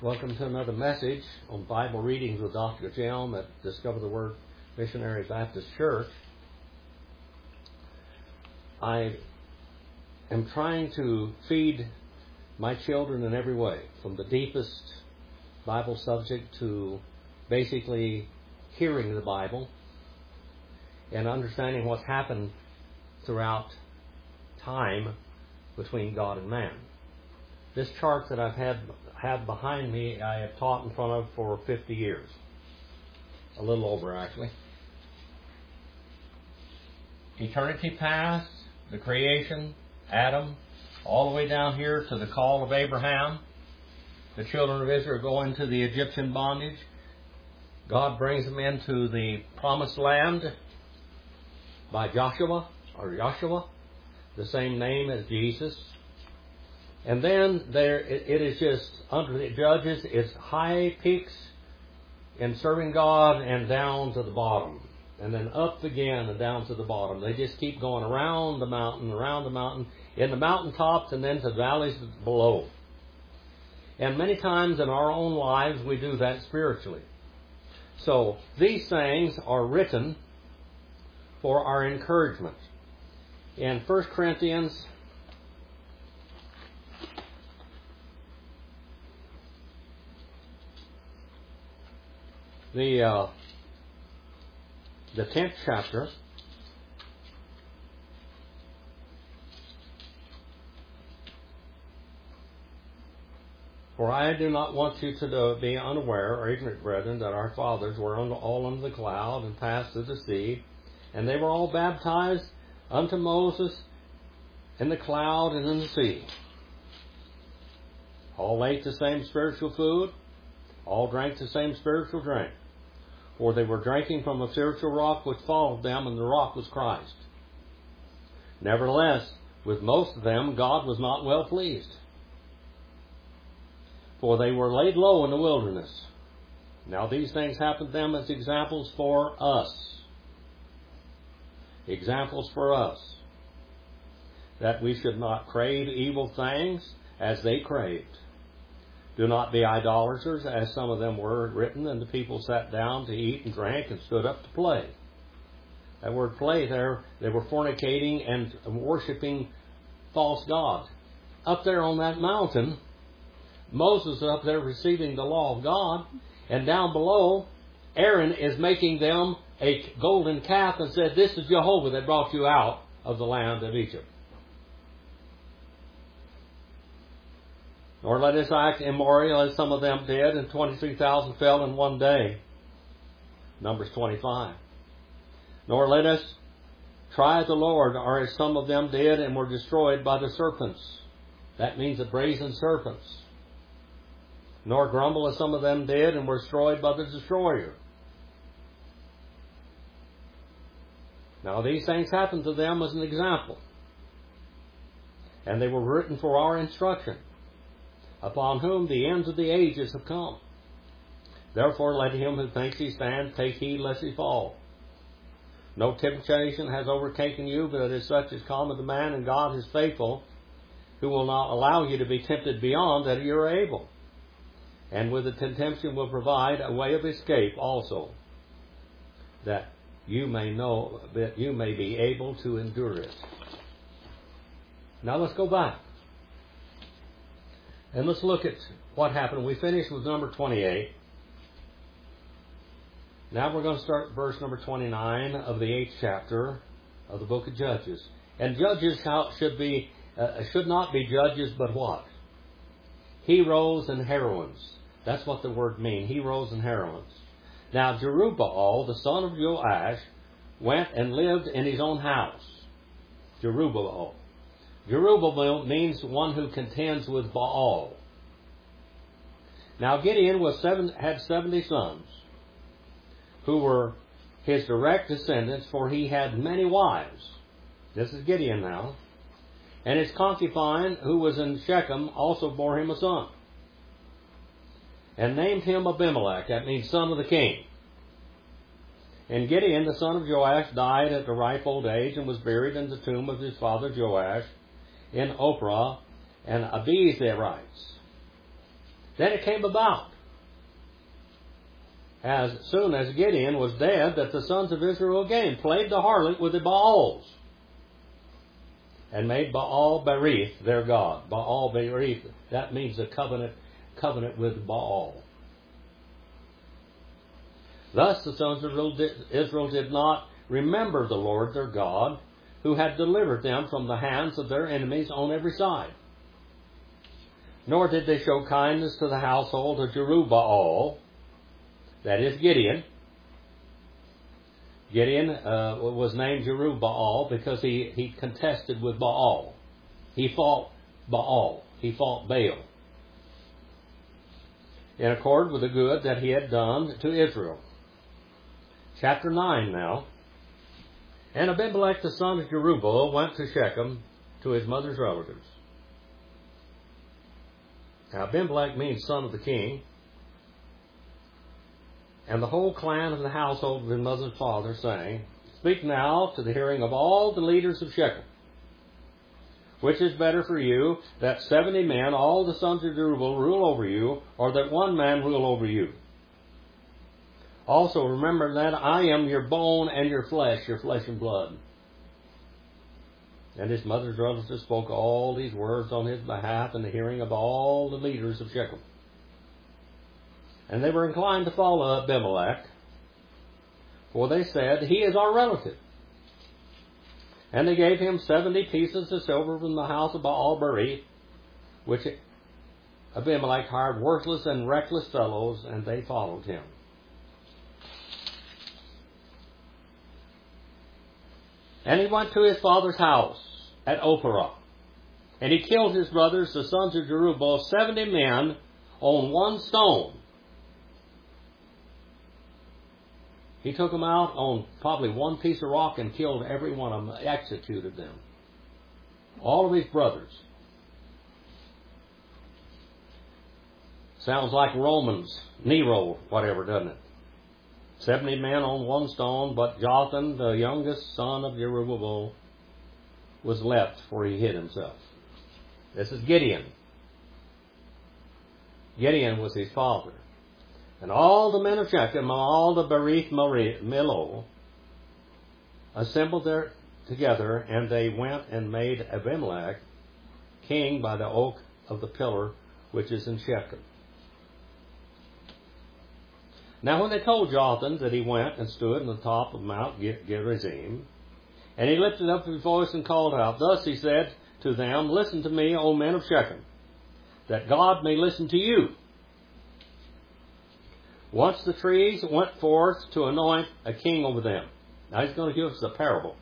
Welcome to another message on Bible Readings with Dr. Jim at Discover the Word Missionary Baptist Church. I am trying to feed my children in every way, from the deepest Bible subject to basically hearing the Bible and understanding what's happened throughout time between God and man. This chart that I've had behind me, I have taught in front of for 50 years. A little over, actually. Eternity past, the creation, Adam, all the way down here to the call of Abraham. The children of Israel go into the Egyptian bondage. God brings them into the promised land by Joshua, the same name as Jesus. And then it is just under the judges, it's high peaks in serving God and down to the bottom. And then up again and down to the bottom. They just keep going around the mountain, in the mountaintops and then to the valleys below. And many times in our own lives we do that spiritually. So these things are written for our encouragement. In 1 Corinthians the 10th chapter, for I do not want you to be unaware or ignorant, brethren, that our fathers were all under the cloud and passed through the sea, and they were all baptized unto Moses in the cloud and in the sea. All ate the same spiritual food, all drank the same spiritual drink. For they were drinking from a spiritual rock which followed them, and the rock was Christ. Nevertheless, with most of them God was not well pleased. For they were laid low in the wilderness. Now these things happened to them as examples for us. Examples for us. That we should not crave evil things as they craved. Do not be idolaters, as some of them were written, and the people sat down to eat and drank and stood up to play. That word play there, they were fornicating and worshiping false gods. Up there on that mountain, Moses is up there receiving the law of God, and down below, Aaron is making them a golden calf and said, "This is Jehovah that brought you out of the land of Egypt." Nor let us act immoral as some of them did, and 23,000 fell in one day. Numbers 25. Nor let us try the Lord, or as some of them did and were destroyed by the serpents. That means the brazen serpents. Nor grumble as some of them did and were destroyed by the destroyer. Now these things happened to them as an example. And they were written for our instruction, upon whom the ends of the ages have come. Therefore let him who thinks he stands take heed lest he fall. No temptation has overtaken you, but it is such as common to man, and God is faithful, who will not allow you to be tempted beyond that you are able. And with the temptation will provide a way of escape also, that you may be able to endure it. Now let's go back. And let's look at what happened. We finished with number 28. Now we're going to start verse number 29 of the 8th chapter of the book of Judges. And judges should not be judges, but what? Heroes and heroines. That's what the word means, heroes and heroines. Now Jerubbaal, the son of Joash, went and lived in his own house. Jerubbaal. Jerubbaal means one who contends with Baal. Now Gideon had 70 sons, who were his direct descendants, for he had many wives. This is Gideon now. And his concubine, who was in Shechem, also bore him a son, and named him Abimelech. That means son of the king. And Gideon, the son of Joash, died at the ripe old age, and was buried in the tomb of his father Joash in Ophrah and Abiezrites. Then it came about, as soon as Gideon was dead, that the sons of Israel again played the harlot with the Baals, and made Baal Berith their god. Baal Berith, that means a covenant with Baal. Thus the sons of Israel did not remember the Lord their God, who had delivered them from the hands of their enemies on every side. Nor did they show kindness to the household of Jerubbaal, that is Gideon. Gideon was named Jerubbaal because he contested with Baal. He fought Baal. He fought Baal, in accord with the good that he had done to Israel. Chapter 9 now. And Abimelech the son of Jerubbaal went to Shechem to his mother's relatives. Now Abimelech means son of the king. And the whole clan of the household of his mother's father, saying, Speak now to the hearing of all the leaders of Shechem. Which is better for you, that 70 men, all the sons of Jerubbaal, rule over you, or that one man rule over you? Also remember that I am your bone and your flesh and blood. And his mother's relatives spoke all these words on his behalf in the hearing of all the leaders of Shechem. And they were inclined to follow Abimelech, for they said, He is our relative. And they gave him 70 pieces of silver from the house of Baal Berith, which Abimelech hired worthless and reckless fellows, and they followed him. And he went to his father's house at Ophrah, and he killed his brothers, the sons of Jerubbaal, 70 men on one stone. He took them out on probably one piece of rock and killed every one of them, executed them. All of his brothers. Sounds like Romans, Nero, whatever, doesn't it? 70 men on one stone, but Jotham, the youngest son of Jerubbaal, was left, for he hid himself. This is Gideon. Gideon was his father. And all the men of Shechem, all the Berith Milo, assembled there together, and they went and made Abimelech king by the oak of the pillar which is in Shechem. Now when they told Jotham that he went and stood on the top of Mount Gerizim, and he lifted up his voice and called out, Thus he said to them, Listen to me, O men of Shechem, that God may listen to you. Once the trees went forth to anoint a king over them. Now he's going to give us a parable.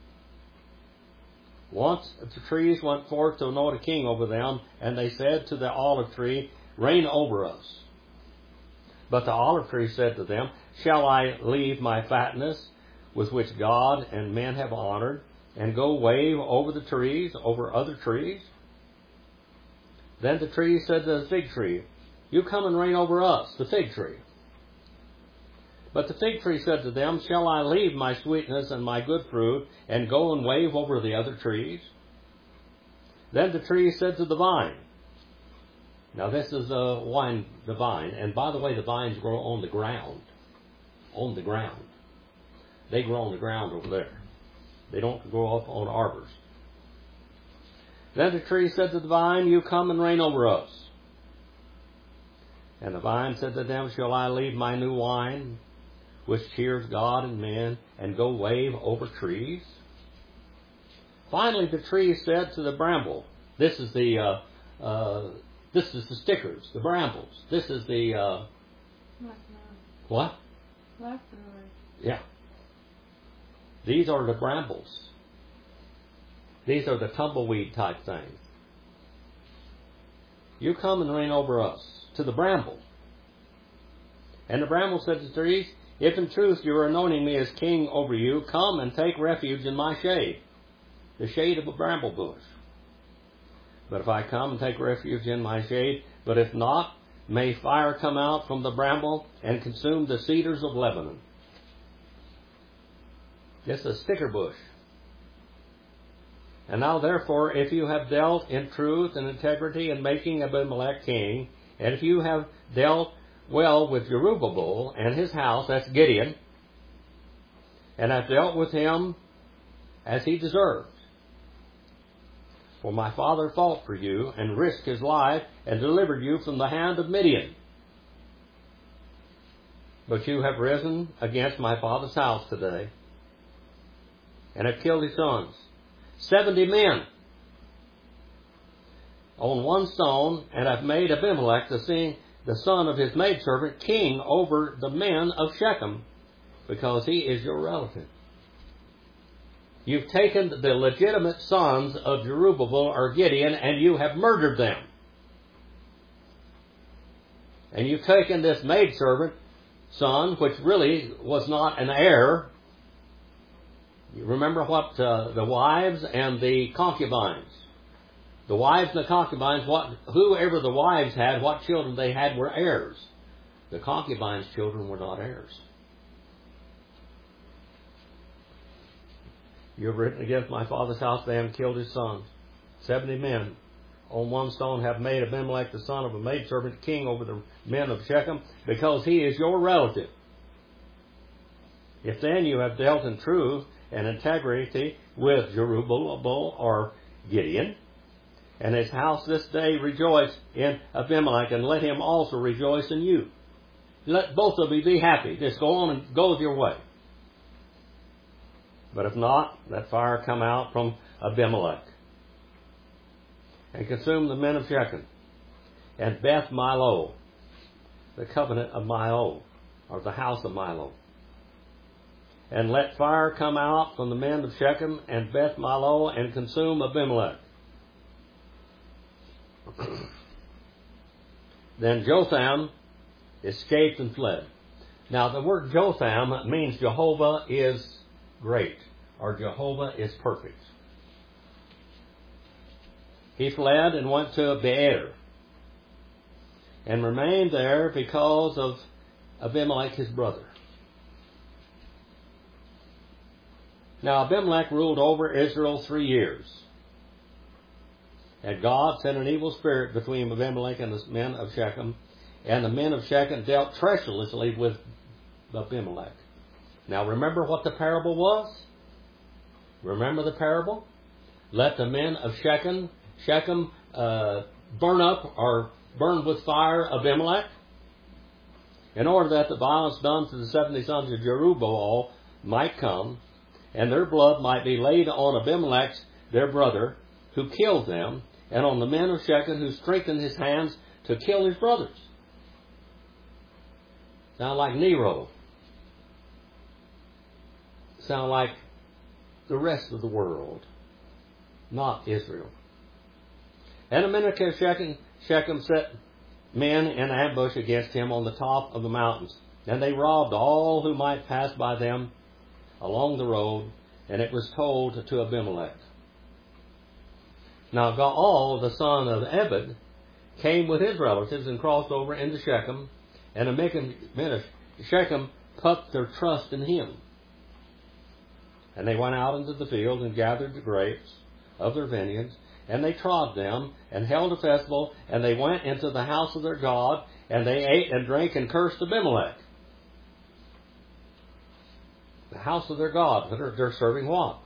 Once the trees went forth to anoint a king over them, and they said to the olive tree, Reign over us. But the olive tree said to them, Shall I leave my fatness, with which God and men have honored, and go wave over the trees, over other trees? Then the tree said to the fig tree, You come and reign over us, the fig tree. But the fig tree said to them, Shall I leave my sweetness and my good fruit, and go and wave over the other trees? Then the tree said to the vine, Now this is the vine, and by the way, the vines grow on the ground. On the ground. They grow on the ground over there. They don't grow up on arbors. Then the tree said to the vine, You come and reign over us. And the vine said to them, Shall I leave my new wine, which cheers God and men, and go wave over trees? Finally the tree said to the bramble, This is the stickers, the brambles. This is the what? Yeah. These are the brambles. These are the tumbleweed type things. You come and reign over us. To the bramble. And the bramble said to the trees, If in truth you are anointing me as king over you, come and take refuge in my shade, the shade of a bramble bush. But if I come and take refuge in my shade, but if not, may fire come out from the bramble and consume the cedars of Lebanon. This is a sticker bush. And now therefore, if you have dealt in truth and integrity in making Abimelech king, And if you have dealt well with Jerubbaal and his house, that's Gideon, and have dealt with him as he deserved, for my father fought for you and risked his life and delivered you from the hand of Midian. But you have risen against my father's house today and have killed his sons, 70 men, on one stone, and have made Abimelech, the son of his maidservant, king over the men of Shechem, because he is your relative. You've taken the legitimate sons of Jerubbaal or Gideon, and you have murdered them. And you've taken this maidservant son, which really was not an heir. You remember what the wives and the concubines. The wives and the concubines, whoever the wives had, what children they had were heirs. The concubines' children were not heirs. You have written against my father's house, they have killed his sons. 70 men on one stone have made Abimelech, the son of a maidservant, king over the men of Shechem, because he is your relative. If then you have dealt in truth and integrity with Jerubbaal or Gideon, and his house this day rejoice in Abimelech, and let him also rejoice in you. Let both of you be happy. Just go on and go your way. But if not, let fire come out from Abimelech and consume the men of Shechem and Beth Milo, the covenant of Milo, or the house of Milo. And let fire come out from the men of Shechem and Beth Milo and consume Abimelech. Then Jotham escaped and fled. Now the word Jotham means Jehovah is great, or Jehovah is perfect. He fled and went to Beer and remained there because of Abimelech his brother. Now Abimelech ruled over Israel 3 years. And God sent an evil spirit between Abimelech and the men of Shechem, and the men of Shechem dealt treacherously with Abimelech. Now remember what the parable was? Remember the parable? Let the men of Shechem burn up or burn with fire Abimelech, in order that the violence done to the 70 sons of Jerubbaal might come, and their blood might be laid on Abimelech, their brother, who killed them, and on the men of Shechem who strengthened his hands to kill his brothers. Sound like Nero. Sound like the rest of the world, not Israel. And the men of Shechem set men in ambush against him on the top of the mountains, and they robbed all who might pass by them along the road, and it was told to Abimelech. Now Gaal, the son of Ebed, came with his relatives and crossed over into Shechem, and the men of Shechem put their trust in him. And they went out into the field and gathered the grapes of their vineyards, and they trod them, and held a festival, and they went into the house of their God, and they ate and drank and cursed Abimelech. The house of their God, they're serving what?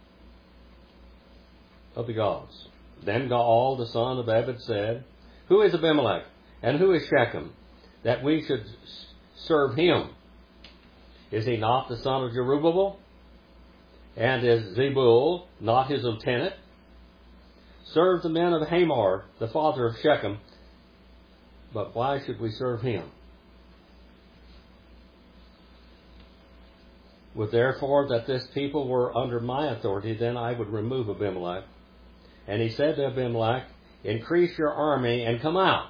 Of the gods. Then Gaal, the son of Ebed, said, Who is Abimelech, and who is Shechem, that we should serve him? Is he not the son of Jerubbaal? And is Zebul not his lieutenant? Serve the men of Hamor, the father of Shechem, but why should we serve him? Would therefore that this people were under my authority, then I would remove Abimelech. And he said to Abimelech, Increase your army and come out.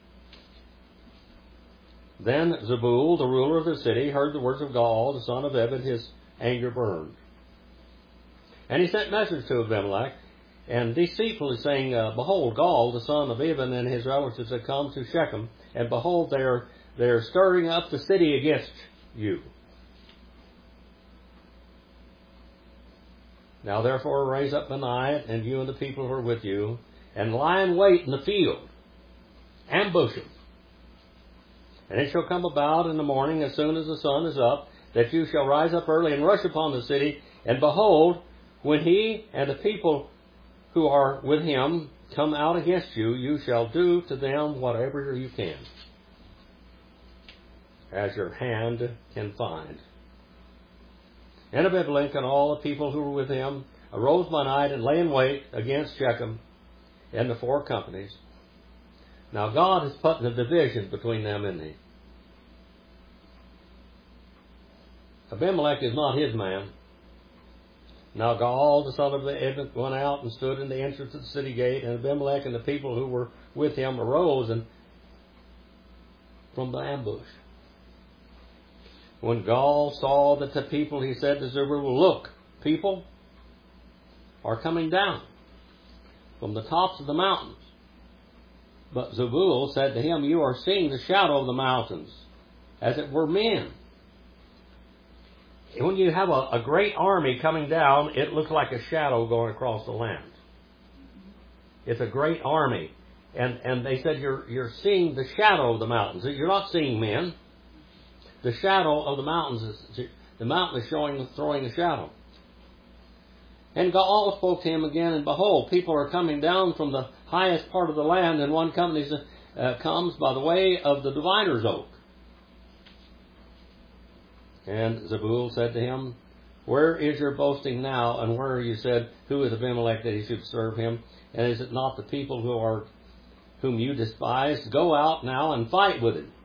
Then Zebul, the ruler of the city, heard the words of Gaal, the son of Ebed, his anger burned. And he sent message to Abimelech, and deceitfully saying, Behold, Gaal, the son of Ebed, and his relatives have come to Shechem, and behold, they are stirring up the city against you. Now therefore raise up Benaiah, and you and the people who are with you, and lie in wait in the field. Ambush them. And it shall come about in the morning, as soon as the sun is up, that you shall rise up early and rush upon the city. And behold, when he and the people who are with him come out against you, you shall do to them whatever you can, as your hand can find. And Abimelech and all the people who were with him arose by night and lay in wait against Shechem and the four companies. Now God has put a division between them and thee. Abimelech is not his man. Now Gaal, the son of Ebed, went out and stood in the entrance of the city gate, and Abimelech and the people who were with him arose and from the ambush. When Gaal saw that the people, he said to Zerubbabel, look, people are coming down from the tops of the mountains. But Zerubbabel said to him, you are seeing the shadow of the mountains, as it were men. When you have a great army coming down, it looks like a shadow going across the land. It's a great army. And they said, you're seeing the shadow of the mountains. You're not seeing men. The shadow of the mountains, the mountain is throwing a shadow. And Gaal spoke to him again, and behold, people are coming down from the highest part of the land, and one company comes by the way of the divider's oak. And Zerubbabel said to him, where is your boasting now, and where you said, who is Abimelech that he should serve him? And is it not the people whom you despise? Go out now and fight with him.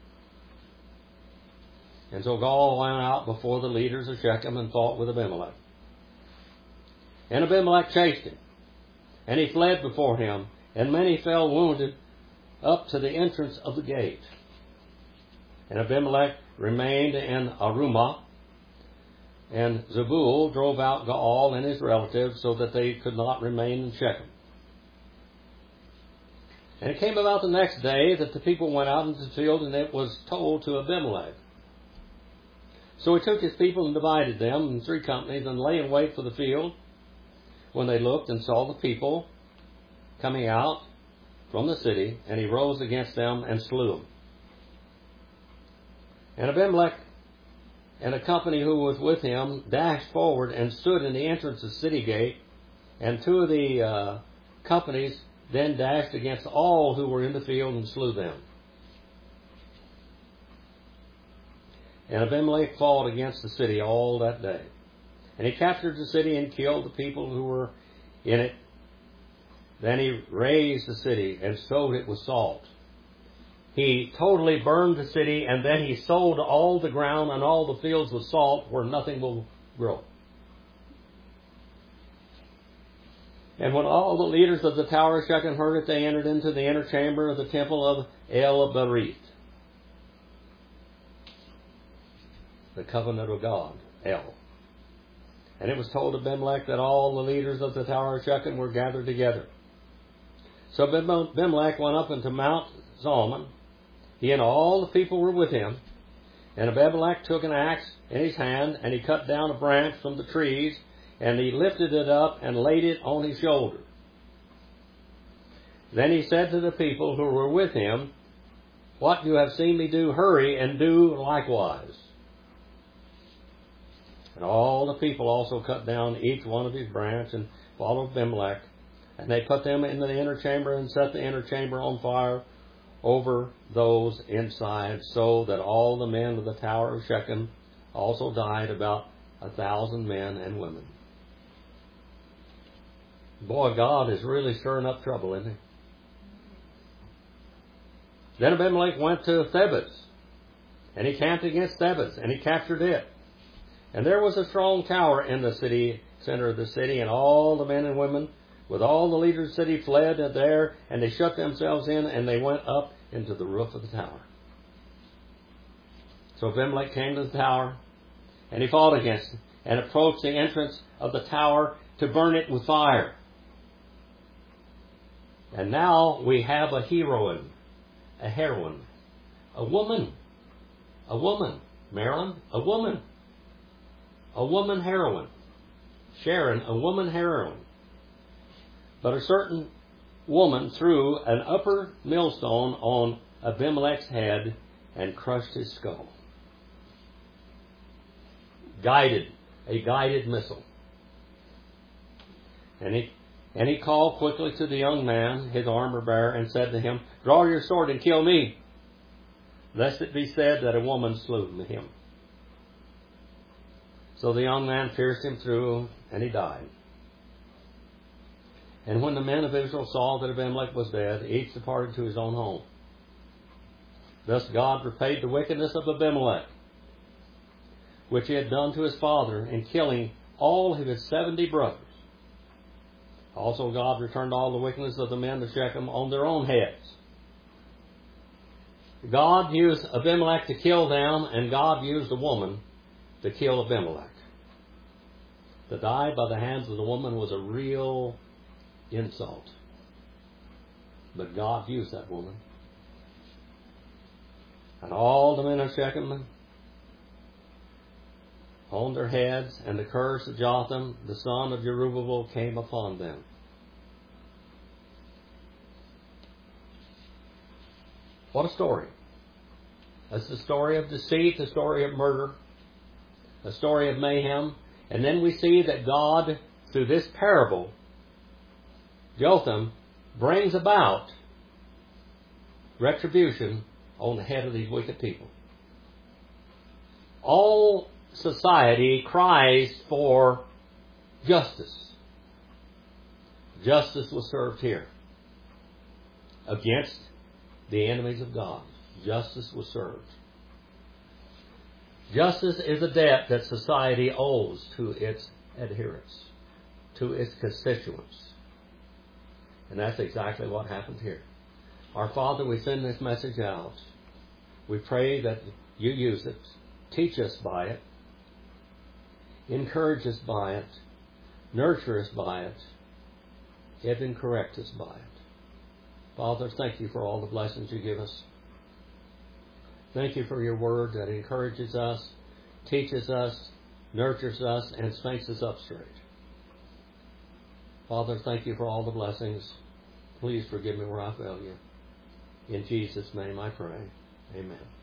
And so Gaal went out before the leaders of Shechem and fought with Abimelech. And Abimelech chased him, and he fled before him, and many fell wounded up to the entrance of the gate. And Abimelech remained in Arumah, and Zerubbabel drove out Gaal and his relatives so that they could not remain in Shechem. And it came about the next day that the people went out into the field, and it was told to Abimelech. So he took his people and divided them in 3 companies and lay in wait for the field. When they looked and saw the people coming out from the city, and he rose against them and slew them. And Abimelech and a company who was with him dashed forward and stood in the entrance of the city gate, and 2 of the companies then dashed against all who were in the field and slew them. And Abimelech fought against the city all that day. And he captured the city and killed the people who were in it. Then he razed the city and sowed it with salt. He totally burned the city, and then he sowed all the ground and all the fields with salt where nothing will grow. And when all the leaders of the tower of Shechem heard it, they entered into the inner chamber of the temple of El-Berith, the covenant of God, El. And it was told Abimelech that all the leaders of the tower of Shechem were gathered together. So Abimelech went up into Mount Zalmon. He and all the people were with him. And Abimelech took an axe in his hand, and he cut down a branch from the trees, and he lifted it up and laid it on his shoulder. Then he said to the people who were with him, what you have seen me do, hurry and do likewise. And all the people also cut down each one of his branch and followed Abimelech. And they put them into the inner chamber and set the inner chamber on fire over those inside, so that all the men of the tower of Shechem also died, about 1,000 men and women. Boy, God is really stirring up trouble, isn't he? Then Abimelech went to Thebez, and he camped against Thebez, and he captured it. And there was a strong tower in the center of the city, and all the men and women with all the leaders of the city fled there, and they shut themselves in, and they went up into the roof of the tower. So Abimelech came to the tower, and he fought against it, and approached the entrance of the tower to burn it with fire. And now we have a heroine, a woman, Marilyn, a woman heroine. Sharon, a woman heroine. But a certain woman threw an upper millstone on Abimelech's head, and crushed his skull. A guided missile. And he called quickly to the young man, his armor bearer, and said to him, "Draw your sword and kill me, lest it be said that a woman slew him." So the young man pierced him through, and he died. And when the men of Israel saw that Abimelech was dead, each departed to his own home. Thus God repaid the wickedness of Abimelech, which he had done to his father, in killing all of his 70 brothers. Also God returned all the wickedness of the men of Shechem on their own heads. God used Abimelech to kill them, and God used a woman to kill Abimelech. To die by the hands of the woman was a real insult. But God used that woman. And all the men of Shechem on their heads, and the curse of Jotham, the son of Jerubbaal, came upon them. What a story. That's the story of deceit, the story of murder, the story of mayhem. And then we see that God, through this parable, Jotham, brings about retribution on the head of these wicked people. All society cries for justice. Justice was served here. Against the enemies of God, justice was served. Justice is a debt that society owes to its adherents, to its constituents. And that's exactly what happened here. Our Father, we send this message out. We pray that you use it. Teach us by it. Encourage us by it. Nurture us by it. Even correct us by it. Father, thank you for all the blessings you give us. Thank you for your word that encourages us, teaches us, nurtures us, and makes us up straight. Father, thank you for all the blessings. Please forgive me where I fail you. In Jesus' name I pray. Amen.